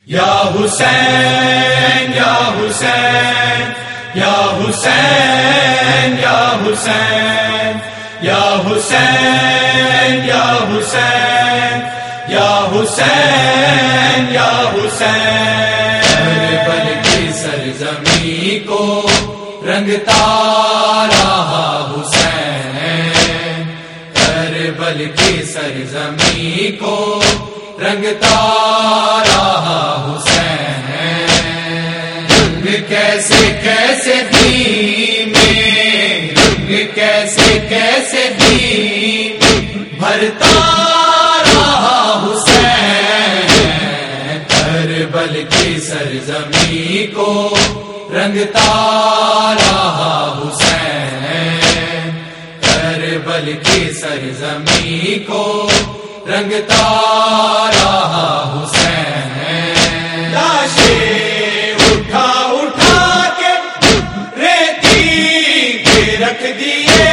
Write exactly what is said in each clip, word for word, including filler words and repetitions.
یا حسین یا حسین یا حسین یا حسین یا حسین یا حسین یا حسین یا حسین کربلا کی سرزمین کو رنگتا رہا حسین، کربلا کی سرزمین کو رنگتا رہا حسین، رنگ کیسے کیسے دین میں، رنگ کیسے کیسے دین بھرتا رہا حسین، کربلا کی سرزمین کو رنگتا رہا حسین، کربلا کی سرزمین کو رنگتا رہا حسین، لاشیں اٹھا اٹھا کے ریتی پہ رکھ دیے،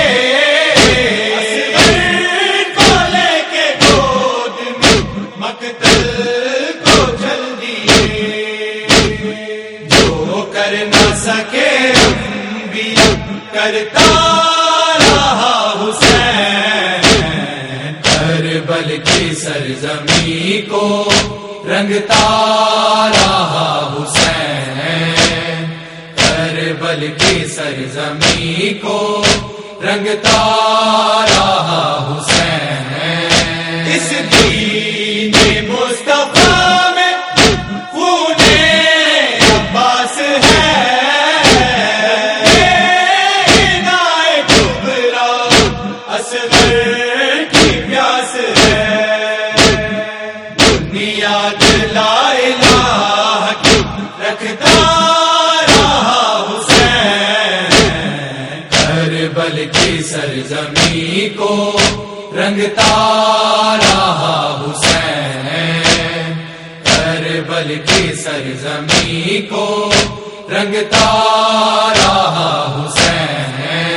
اصغر کو لے کے گود میں مقتل کو چل دیے، جو کر نہ سکے انبیاء کرتا رہا حسین، کربلا کی سرزمین کو رنگتا رہا حسین، کربلا کی سرزمین کو رنگتا رہا حسین، اس دین مصطفیٰ میں خون عباس ہے، عنایِ کبریٰ اصغر کی پیاس ہے، بنیاد لا الہ کی رکھتا رہا حسین، کربلا کی سرزمین کو رنگتا رہا حسین، کربلا کی سرزمین کو رنگتا رہا حسین،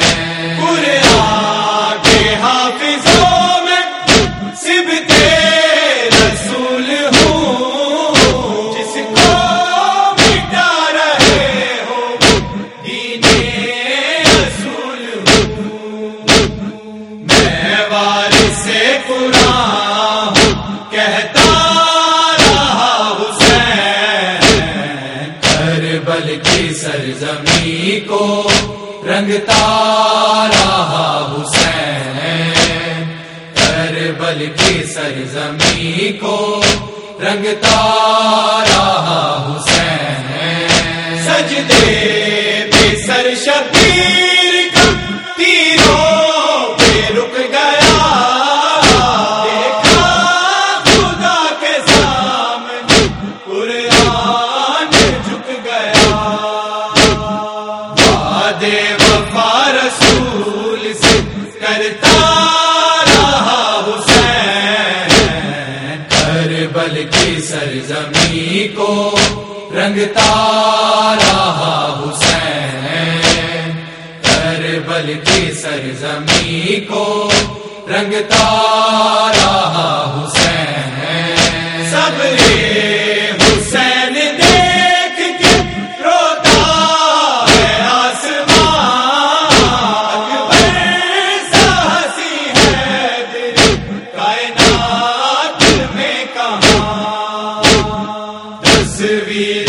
قرآن کے حافظوں میں صبتے رسول ہوں، جس کو مٹا رہے ہو دین رسول ہوں، میں وارث قرآن ہوں کہتا رہا حسین، کربلا کی سرزمین کو رنگتا رہا حسین، کربلا کی سرزمین کو رنگتا رہا حسین، سجدے پہ سر شبیر کا تیروں پہ رک گیا، دیکھا خدا کے سامنے قرآن جھک گیا، وعدے وفا رسول سے کرتا رہا حسین، کربلا کی سرزمین کو رنگتا رہا حسین، کربلا کی سرزمین کو رنگتا رہا حسین، صبر حسین دیکھ کے روتا ہے آسمان، اکبر سا ہنسی حیدر کائنات میں کہاں، تصویر